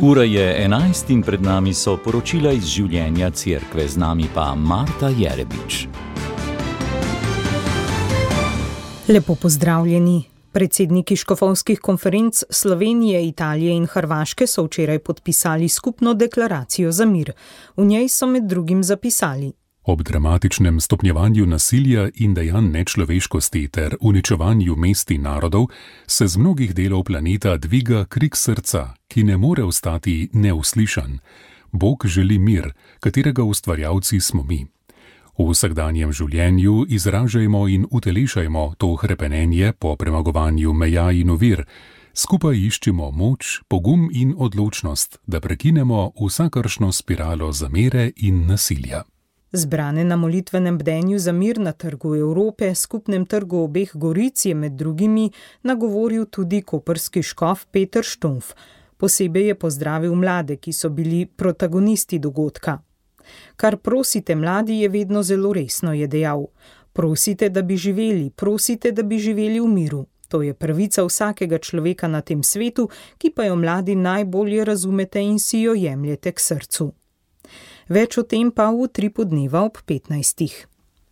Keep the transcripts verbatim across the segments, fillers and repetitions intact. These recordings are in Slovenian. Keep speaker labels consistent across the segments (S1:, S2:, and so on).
S1: Ura je enajst in pred nami so poročila iz življenja cerkve, z nami pa Marta Jerebič.
S2: Lepo pozdravljeni. Predsedniki škofovskih konferenc Slovenije, Italije in Hrvaške so včeraj podpisali skupno deklaracijo za mir. V njej so med drugim zapisali:
S3: Ob dramatičnem stopnjevanju nasilja in dejanj nečloveškosti ter uničevanju mest in narodov se z mnogih delov planeta dviga krik srca, ki ne more ostati neuslišan. Bog želi mir, katerega ustvarjalci smo mi. V vsakdanjem življenju izražajmo in utelešajmo to hrepenenje po premagovanju meja in ovir. Skupaj iščimo moč, pogum in odločnost, da prekinemo vsakršno spiralo zamere in nasilja.
S2: Zbrane na molitvenem bdenju za mir na Trgu Evrope, skupnem trgu obeh Goric, je med drugimi nagovoril tudi koprski škof Peter Štumf. Posebej je pozdravil mlade, ki so bili protagonisti dogodka. Kar prosite mladi, je vedno zelo resno, je dejal. Prosite, da bi živeli, prosite, da bi živeli v miru. To je pravica vsakega človeka na tem svetu, ki pa jo mladi najbolje razumete in si jo jemljete k srcu. Več o tem pa v utripu dneva ob petnajstih.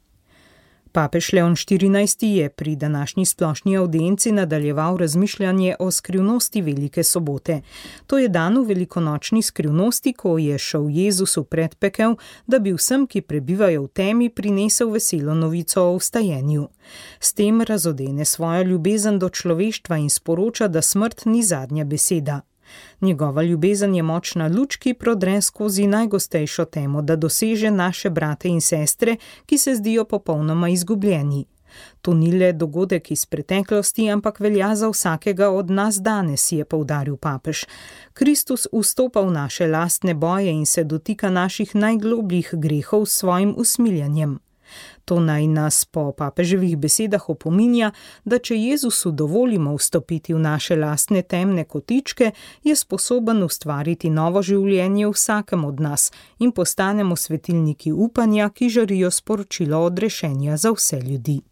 S2: Papež Leon štirinajsti je pri današnji splošni avdienci nadaljeval razmišljanje o skrivnosti Velike sobote. To je dan v velikonočni skrivnosti, ko je šel Jezus v predpekel, da bi vsem, ki prebivajo v temi, prinesel veselo novico o vstajenju. S tem razodene svojo ljubezen do človeštva in sporoča, da smrt ni zadnja beseda. Njegova ljubezen je močna luč, ki prodre skozi najgostejšo temo, da doseže naše brate in sestre, ki se zdijo popolnoma izgubljeni. To ni le dogodek iz preteklosti, ampak velja za vsakega od nas danes, je poudaril papež. Kristus vstopa v naše lastne boje in se dotika naših najglobljih grehov s svojim usmiljenjem. To naj nas po papeževih besedah opominja, da če Jezusu dovolimo vstopiti v naše lastne temne kotičke, je sposoben ustvariti novo življenje v vsakem od nas in postanemo svetilniki upanja, ki žarijo sporočilo odrešenja za vse ljudi.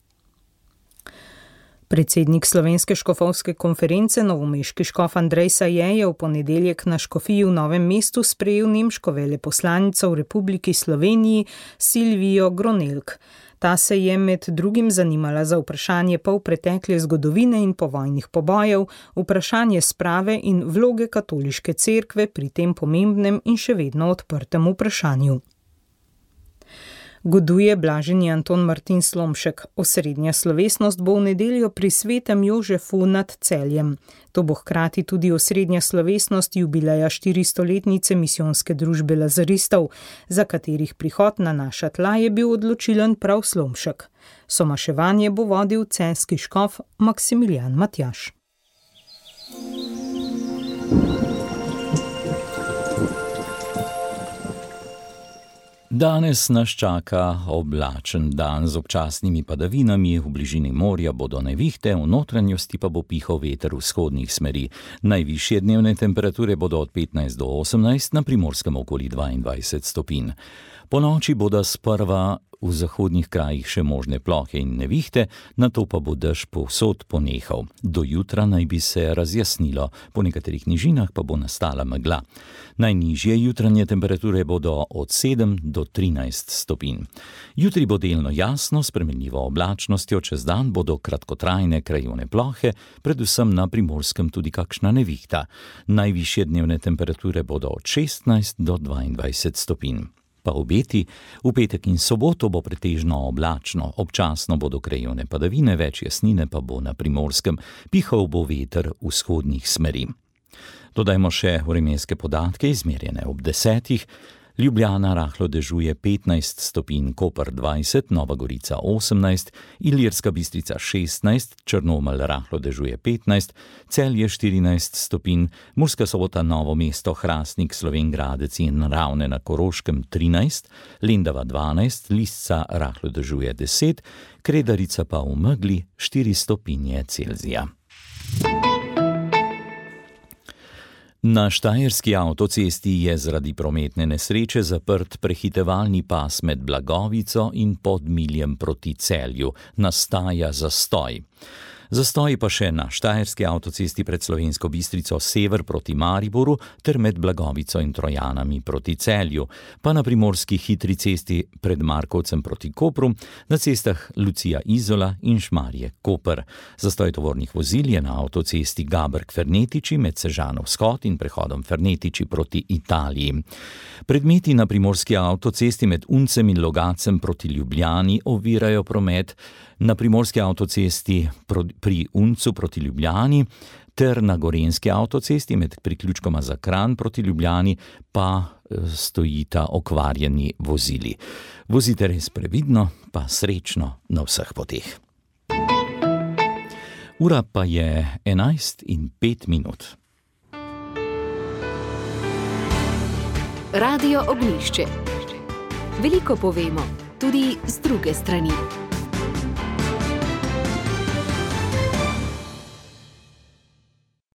S2: Predsednik Slovenske škofovske konference, novomeški škof Andrej Saje, je v ponedeljek na škofiji v Novem mestu sprejel nemško veleposlanico v Republiki Sloveniji Silvijo Gronelk. Ta se je med drugim zanimala za vprašanje polpretekle zgodovine in povojnih pobojev, vprašanje sprave in vloge katoliške cerkve pri tem pomembnem in še vedno odprtem vprašanju. Goduje blaženi Anton Martin Slomšek. Osrednja slovesnost bo v nedeljo pri svetem Jožefu nad Celjem. To bo hkrati tudi osrednja slovesnost jubileja štiristoletnice misijonske družbe lazaristov, za katerih prihod na naša tla je bil odločilen prav Slomšek. Somaševanje bo vodil celjski škof Maksimilijan Matjaž.
S1: Danes nas čaka oblačen dan z občasnimi padavinami, v bližini morja bodo nevihte, v notranjosti pa bo pihal veter vzhodnih smeri. Najvišje dnevne temperature bodo od petnajst do osemnajst, na Primorskem okoli dvaindvajset stopinj. Po noči bodo sprva v zahodnih krajih še možne plohe in nevihte, nato pa bo dež povsod ponehal. Do jutra naj bi se razjasnilo, po nekaterih nižinah pa bo nastala megla. Najnižje jutranje temperature bodo od sedem do trinajst stopinj. Jutri bo delno jasno, s spremenljivo oblačnostjo, čez dan bodo kratkotrajne krajevne plohe, predvsem na Primorskem tudi kakšna nevihta. Najvišje dnevne temperature bodo od šestnajst do dvaindvajset stopinj. Pa obeti, v petek in soboto bo pretežno oblačno, občasno bodo krajevne padavine, več jasnine pa bo na Primorskem, pihal bo veter vzhodnih smeri. Dodajmo še vremenske podatke, izmerjene ob desetih. Ljubljana rahlo dežuje petnajst stopinj, Koper dvajset, Nova Gorica osemnajst, Ilirska Bistrica šestnajst, Črnomelj rahlo dežuje petnajst, Celje štirinajst stopinj, Murska Sobota, Novo mesto, Hrastnik, Slovenj Gradec in Ravne na Koroškem trinajst, Lendava dvanajst, Lisca rahlo dežuje deset, Kredarica pa v megli štiri stopinje Celzija. Na štajerski avtocesti je zaradi prometne nesreče zaprt prehitevalni pas med Blagovico in Podmiljem proti Celju. Nastaja zastoj. Zastoji pa še na štajerski avtocesti pred Slovensko Bistrico sever proti Mariboru ter med Blagovico in Trojanami proti Celju, pa na primorski hitri cesti pred Markovcem proti Kopru, na cestah Lucija Izola in Šmarje Koper. Zastoj tovornih vozil je na avtocesti Gaberg-Fernetiči med Sežano vzhod in prehodom Fernetiči proti Italiji. Predmeti na primorski avtocesti med Uncem in Logacem proti Ljubljani ovirajo promet, na primorski avtocesti pri Uncu proti Ljubljani ter na gorenjski avtocesti med priključkoma za Kranj proti Ljubljani pa stojita okvarjeni vozili. Vozite res previdno, pa srečno na vseh poteh. Ura pa je enajst in pet minut.
S4: Radio Ognjišče. Veliko povemo, tudi z druge strani.